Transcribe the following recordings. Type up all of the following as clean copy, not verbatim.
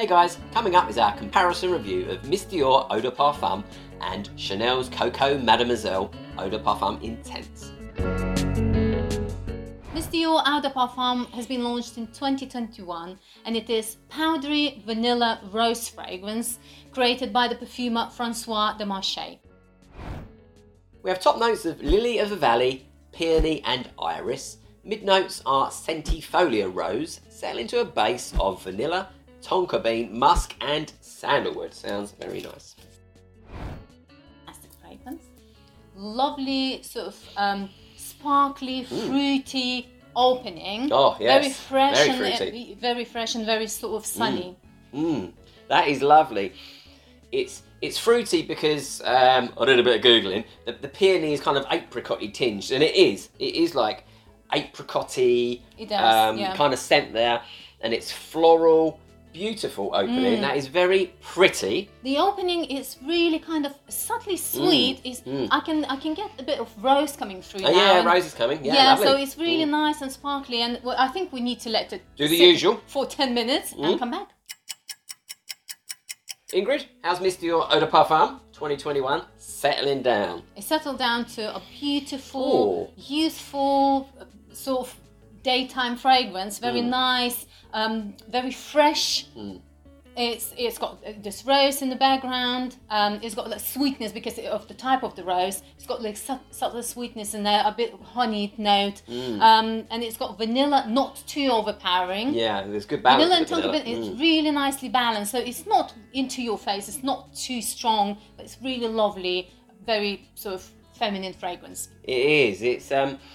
Hey guys, coming up is our comparison review of Miss Dior Eau de Parfum and Chanel's Coco Mademoiselle Eau de Parfum Intense. Miss Dior Eau de Parfum has been launched in 2021 and it is powdery vanilla rose fragrance created by the perfumer François de Marché. We have top notes of Lily of the Valley, Peony and Iris. Mid notes are Centifolia Rose, set into a base of vanilla, tonka bean, musk and sandalwood. Sounds very nice. Fantastic fragrance. Lovely sort of sparkly, fruity opening. Oh yes, very fresh, very fruity. Very fresh and very sort of sunny. That is lovely. It's fruity because I did a bit of googling. The peony is kind of apricot-y tinged, and it is like apricot-y kind of scent there, and it's floral. Beautiful opening. That is very pretty. The opening is really kind of subtly sweet. I can get a bit of rose coming through now. Yeah, rose is coming. Yeah, lovely. So it's really nice and sparkly, and I think we need to let it do the sit usual for 10 minutes and come back. Ingrid, how's Miss Dior Eau de Parfum 2021 settling down? It settled down to a beautiful, youthful sort of daytime fragrance. Very nice. Very fresh. It's got this rose in the background. It's got that sweetness because of the type of the rose. It's got like subtle sweetness in there, a bit of honey note, and it's got vanilla, not too overpowering. Yeah, there's good balance. Vanilla and tonka bean, it's really nicely balanced. So it's not into your face. It's not too strong, but it's really lovely. Very sort of feminine fragrance. It is. It's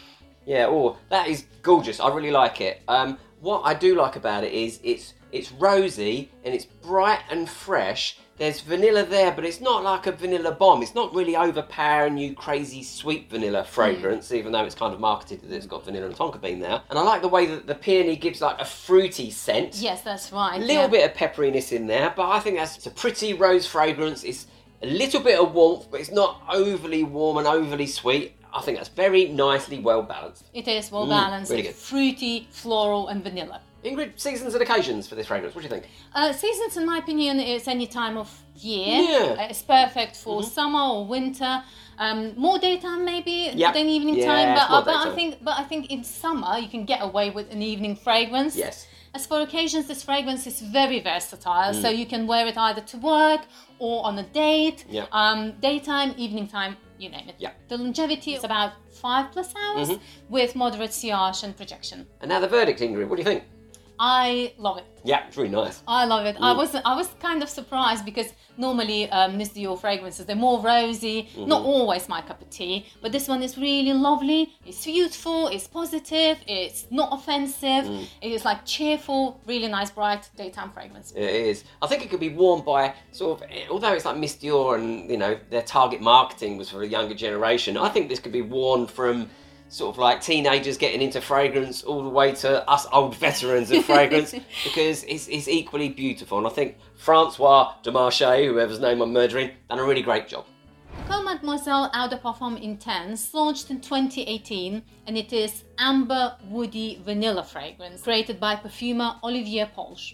that is gorgeous. I really like it. What I do like about it is it's rosy and it's bright and fresh. There's vanilla there, but it's not like a vanilla bomb. It's not really overpowering you crazy sweet vanilla fragrance, even though it's kind of marketed that it's got vanilla and tonka bean there. And I like the way that the peony gives like a fruity scent. Yes, that's right. A little bit of pepperiness in there, but I think it's a pretty rose fragrance. It's a little bit of warmth, but it's not overly warm and overly sweet. I think that's very nicely well balanced. It is well balanced. Really good. Fruity, floral and vanilla. Ingrid, seasons and occasions for this fragrance, what do you think? Seasons, in my opinion, is any time of year. Yeah. It's perfect for summer or winter. More daytime maybe than evening time. But I think in summer you can get away with an evening fragrance. Yes. As for occasions, this fragrance is very versatile. So you can wear it either to work or on a date. Daytime, evening time, you name it. Yeah. The longevity is about 5+ hours with moderate sillage and projection. And now the verdict, Ingrid, what do you think? I love it. Yeah, it's really nice. I love it. I was kind of surprised because normally Miss Dior fragrances, they're more rosy, not always my cup of tea, but this one is really lovely. It's youthful, it's positive, it's not offensive, it is like cheerful, really nice, bright daytime fragrance. It is. I think it could be worn by sort of, although it's like Miss Dior and, you know, their target marketing was for a younger generation, I think this could be worn from sort of like teenagers getting into fragrance all the way to us old veterans of fragrance because it's equally beautiful. And I think François de Marché, whoever's name I'm murdering, done a really great job. Coco Mademoiselle Eau de Parfum Intense launched in 2018 and it is amber woody vanilla fragrance created by perfumer Olivier Polge.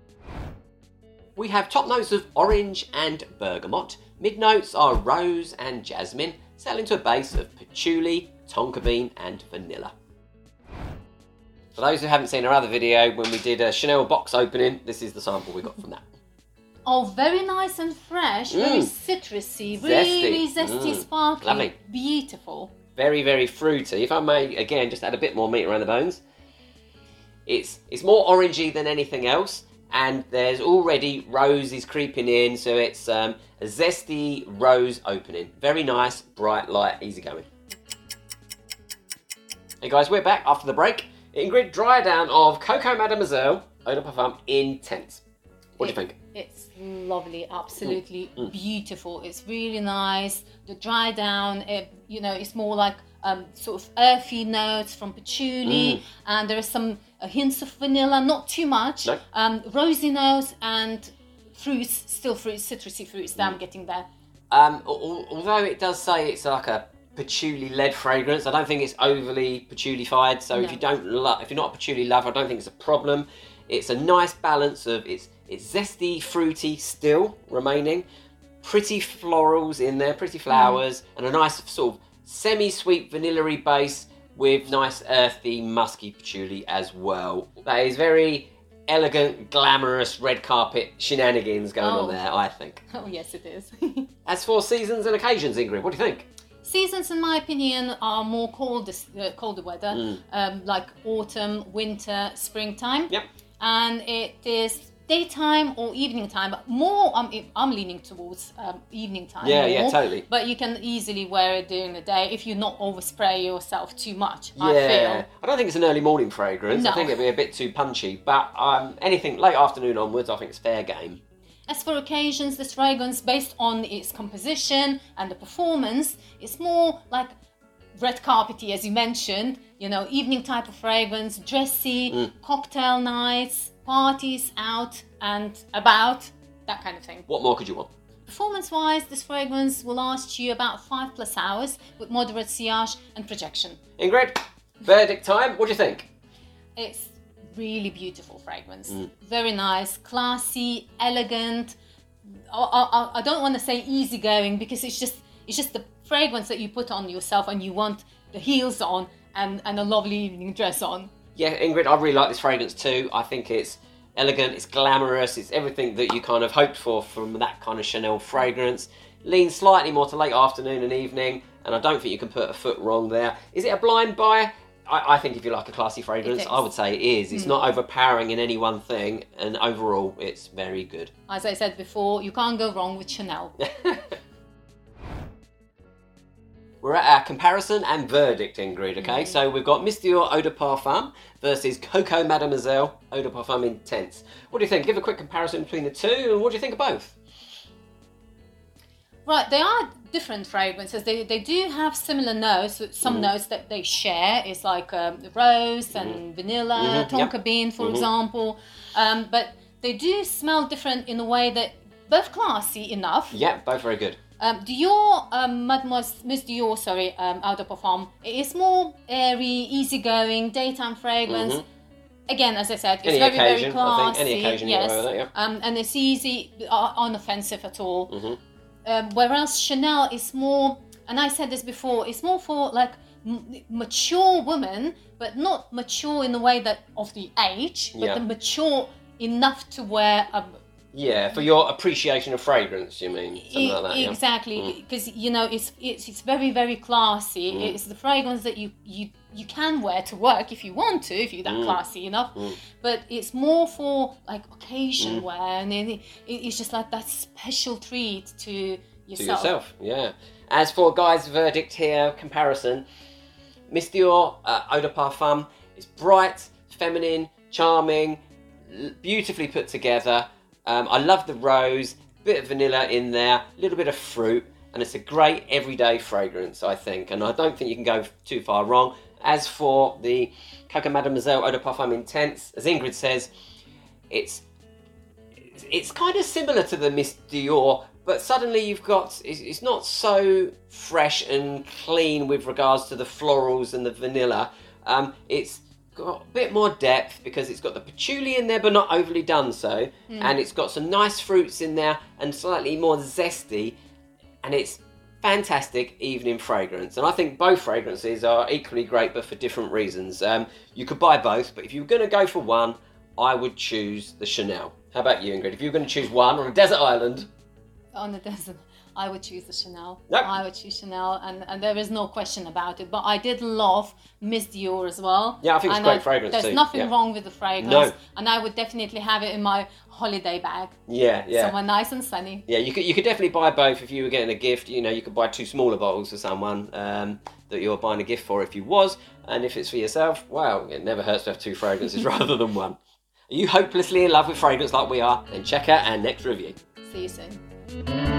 We have top notes of orange and bergamot. Mid notes are rose and jasmine, set into a base of patchouli, tonka bean and vanilla. For those who haven't seen our other video, when we did a Chanel box opening, this is the sample we got from that. Oh, very nice and fresh, very citrusy, really zesty, sparkly, lovely. Beautiful. Very, very fruity. If I may, again, just add a bit more meat around the bones. It's more orangey than anything else, and there's already roses creeping in, so it's a zesty rose opening. Very nice, bright, light, easygoing. Hey guys, we're back after the break. Ingrid, dry down of Coco Mademoiselle Eau de Parfum Intense. What do you think? It's lovely, absolutely beautiful. It's really nice. The dry down, it's more like sort of earthy notes from patchouli, and there is some hints of vanilla, not too much. No. Rosy notes and fruits, still fruits, citrusy fruits that I'm getting there. Although it does say it's like a patchouli-led fragrance, I don't think it's overly patchouli-fied. So if you're not a patchouli lover, I don't think it's a problem. It's a nice balance of it's It's zesty, fruity still remaining. Pretty florals in there, pretty flowers, and a nice sort of semi-sweet vanilla-y base with nice earthy, musky patchouli as well. That is very elegant, glamorous red carpet shenanigans going on there, I think. Oh, yes, it is. As for seasons and occasions, Ingrid, what do you think? Seasons, in my opinion, are more colder weather, like autumn, winter, springtime. Yep. And it is daytime or evening time, but more I'm leaning towards evening time. Yeah, totally. But you can easily wear it during the day if you not overspray yourself too much. Yeah, I feel. I don't think it's an early morning fragrance. No. I think it'd be a bit too punchy, but anything late afternoon onwards, I think it's fair game. As for occasions, this fragrance, based on its composition and the performance, it's more like red carpety, as you mentioned. You know, evening type of fragrance, dressy, cocktail nights, parties out and about, that kind of thing. What more could you want? Performance-wise, this fragrance will last you about 5+ hours with moderate sillage and projection. Ingrid, verdict time. What do you think? It's really beautiful fragrance. Very nice, classy, elegant. I don't want to say easygoing because it's just the fragrance that you put on yourself and you want the heels on and a lovely evening dress on. Yeah, Ingrid, I really like this fragrance too. I think it's elegant, it's glamorous, it's everything that you kind of hoped for from that kind of Chanel fragrance. Leans slightly more to late afternoon and evening, and I don't think you can put a foot wrong there. Is it a blind buy? I think if you like a classy fragrance, I would say it is. It's not overpowering in any one thing, and overall, it's very good. As I said before, you can't go wrong with Chanel. We're at our comparison and verdict, Ingrid, okay? So we've got Miss Dior Eau de Parfum versus Coco Mademoiselle Eau de Parfum Intense. What do you think? Give a quick comparison between the two, and what do you think of both? Right, they are different fragrances. They do have similar notes, some notes that they share. It's like rose and vanilla, tonka bean, for example. But they do smell different in a way that both classy enough. Yeah, both very good. Dior, Miss Dior, Eau de Parfum, it is more airy, easygoing, daytime fragrance. Again, as I said, it's very classy. Any occasion you wear that, yeah. And it's easy, unoffensive at all. Whereas Chanel is more, and I said this before, it's more for like mature women, but not mature in the way that of the age, but the mature enough to wear a... Yeah, for your appreciation of fragrance, you mean? Something like that, exactly, because you know it's very, very classy. It's the fragrance that you can wear to work if you want to, if you're that classy enough. But it's more for like occasion wear, and it's just like that special treat to yourself. To yourself, yeah. As for Guy's verdict here, comparison, Miss Dior Eau de Parfum is bright, feminine, charming, beautifully put together. I love the rose, bit of vanilla in there, a little bit of fruit, and it's a great everyday fragrance, I think, and I don't think you can go too far wrong. As for the Coco Mademoiselle Eau de Parfum Intense, as Ingrid says, it's kind of similar to the Miss Dior, but suddenly you've got, it's not so fresh and clean with regards to the florals and the vanilla. It's got a bit more depth because it's got the patchouli in there but not overly done so, and it's got some nice fruits in there and slightly more zesty, and it's fantastic evening fragrance. And I think both fragrances are equally great but for different reasons. You could buy both, but if you were going to go for one, I would choose the Chanel. How about you, Ingrid? If you were going to choose one on a desert island? On a desert, I would choose the Chanel. Yep. I would choose Chanel, and there is no question about it. But I did love Miss Dior as well. Yeah, I think it's a great fragrance too. There's nothing wrong with the fragrance, and I would definitely have it in my holiday bag. Yeah. Somewhere nice and sunny. Yeah, you could definitely buy both if you were getting a gift. You know, you could buy 2 smaller bottles for someone that you're buying a gift for if you was, and if it's for yourself, wow, it never hurts to have 2 fragrances rather than one. Are you hopelessly in love with fragrance like we are? Then check out our next review. See you soon.